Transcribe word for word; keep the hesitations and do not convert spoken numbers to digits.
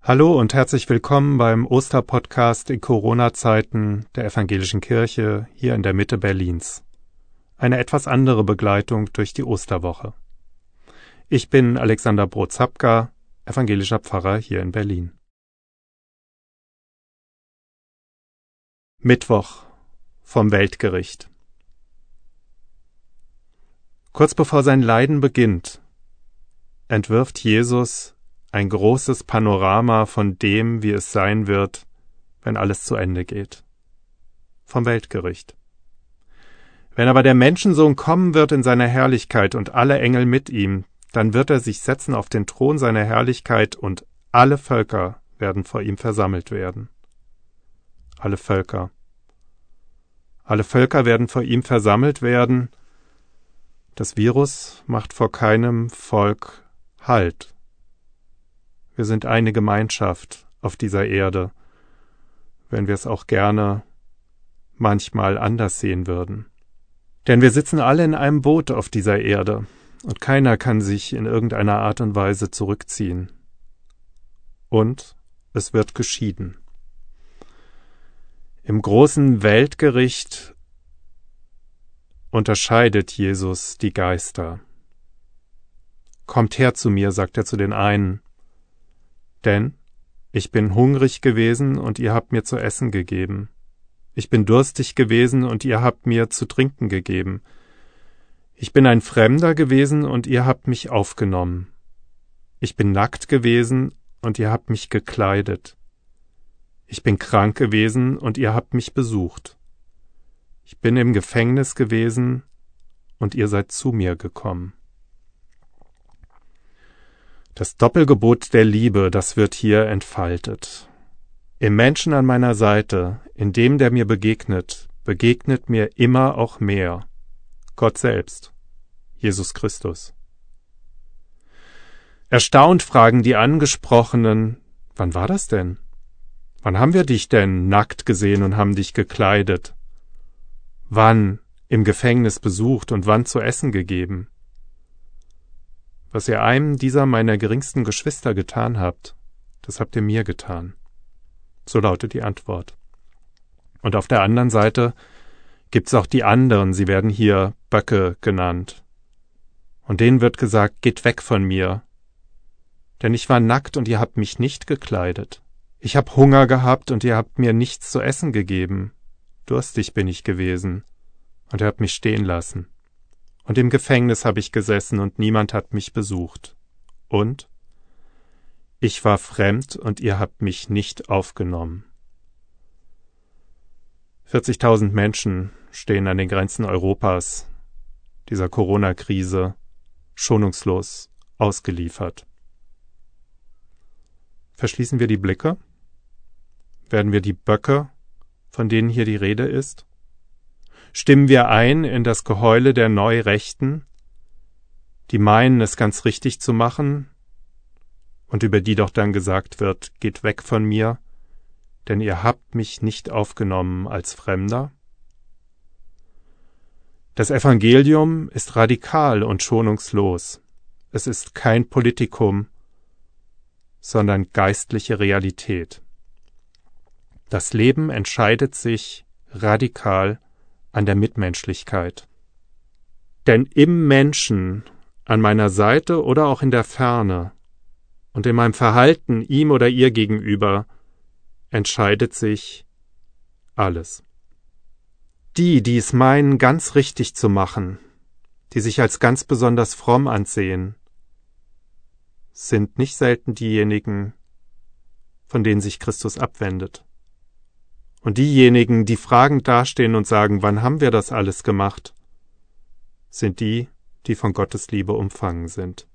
Hallo und herzlich willkommen beim Osterpodcast in Corona-Zeiten der Evangelischen Kirche hier in der Mitte Berlins. Eine etwas andere Begleitung durch die Osterwoche. Ich bin Alexander Brozapka, evangelischer Pfarrer hier in Berlin. Mittwoch vom Weltgericht. Kurz bevor sein Leiden beginnt, entwirft Jesus ein großes Panorama von dem, wie es sein wird, wenn alles zu Ende geht. Vom Weltgericht. Wenn aber der Menschensohn kommen wird in seiner Herrlichkeit und alle Engel mit ihm, dann wird er sich setzen auf den Thron seiner Herrlichkeit und alle Völker werden vor ihm versammelt werden. Alle Völker. Alle Völker werden vor ihm versammelt werden. Das Virus macht vor keinem Volk Halt. Wir sind eine Gemeinschaft auf dieser Erde, wenn wir es auch gerne manchmal anders sehen würden. Denn wir sitzen alle in einem Boot auf dieser Erde und keiner kann sich in irgendeiner Art und Weise zurückziehen. Und es wird geschieden. Im großen Weltgericht unterscheidet Jesus die Geister. Kommt her zu mir, sagt er zu den einen, denn ich bin hungrig gewesen und ihr habt mir zu essen gegeben. Ich bin durstig gewesen und ihr habt mir zu trinken gegeben. Ich bin ein Fremder gewesen und ihr habt mich aufgenommen. Ich bin nackt gewesen und ihr habt mich gekleidet. Ich bin krank gewesen und ihr habt mich besucht. Ich bin im Gefängnis gewesen und ihr seid zu mir gekommen. Das Doppelgebot der Liebe, das wird hier entfaltet. Im Menschen an meiner Seite, in dem, der mir begegnet, begegnet mir immer auch mehr. Gott selbst, Jesus Christus. Erstaunt fragen die Angesprochenen, wann war das denn? Wann haben wir dich denn nackt gesehen und haben dich gekleidet? Wann im Gefängnis besucht und wann zu essen gegeben? Was ihr einem dieser meiner geringsten Geschwister getan habt, das habt ihr mir getan. So lautet die Antwort. Und auf der anderen Seite gibt's auch die anderen, sie werden hier Böcke genannt. Und denen wird gesagt, geht weg von mir, denn ich war nackt und ihr habt mich nicht gekleidet. Ich hab Hunger gehabt und ihr habt mir nichts zu essen gegeben. Durstig bin ich gewesen und ihr habt mich stehen lassen. Und im Gefängnis habe ich gesessen und niemand hat mich besucht. Und ich war fremd und ihr habt mich nicht aufgenommen. vierzigtausend Menschen stehen an den Grenzen Europas, dieser Corona-Krise, schonungslos ausgeliefert. Verschließen wir die Blicke? Werden wir die Böcke, von denen hier die Rede ist? Stimmen wir ein in das Geheule der Neurechten, die meinen, es ganz richtig zu machen und über die doch dann gesagt wird, geht weg von mir, denn ihr habt mich nicht aufgenommen als Fremder? Das Evangelium ist radikal und schonungslos. Es ist kein Politikum, sondern geistliche Realität. Das Leben entscheidet sich radikal an der Mitmenschlichkeit. Denn im Menschen, an meiner Seite oder auch in der Ferne und in meinem Verhalten ihm oder ihr gegenüber, entscheidet sich alles. Die, die es meinen, ganz richtig zu machen, die sich als ganz besonders fromm ansehen, sind nicht selten diejenigen, von denen sich Christus abwendet. Und diejenigen, die fragend dastehen und sagen, wann haben wir das alles gemacht, sind die, die von Gottes Liebe umfangen sind.